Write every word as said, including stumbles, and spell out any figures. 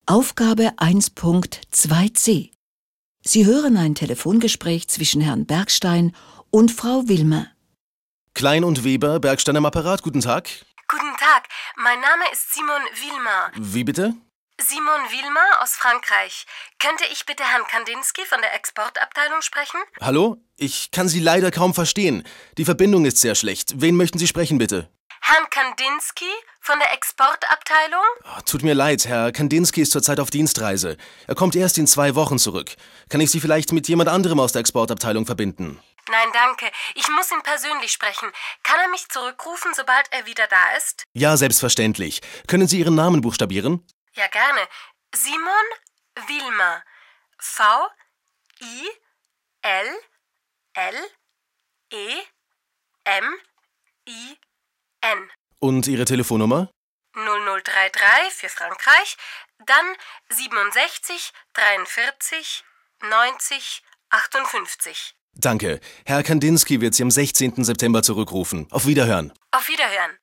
Aufgabe eins Punkt zwei c. Sie hören ein Telefongespräch zwischen Herrn Bergstein und Frau Wilmer. Klein und Weber, Bergstein am Apparat, guten Tag. Guten Tag, mein Name ist Simon Wilmer. Wie bitte? Simon Wilmer aus Frankreich. Könnte ich bitte Herrn Kandinsky von der Exportabteilung sprechen? Hallo? Ich kann Sie leider kaum verstehen. Die Verbindung ist sehr schlecht. Wen möchten Sie sprechen, bitte? Herrn Kandinsky von der Exportabteilung? Oh, tut mir leid, Herr Kandinsky ist zurzeit auf Dienstreise. Er kommt erst in zwei Wochen zurück. Kann ich Sie vielleicht mit jemand anderem aus der Exportabteilung verbinden? Nein, danke. Ich muss ihn persönlich sprechen. Kann er mich zurückrufen, sobald er wieder da ist? Ja, selbstverständlich. Können Sie Ihren Namen buchstabieren? Ja, gerne. Simon Wilmer. V I L L E M I N. Und Ihre Telefonnummer? null null drei drei für Frankreich, dann siebenundsechzig dreiundvierzig neunzig achtundfünfzig. Danke. Herr Kandinsky wird Sie am sechzehnten September zurückrufen. Auf Wiederhören. Auf Wiederhören.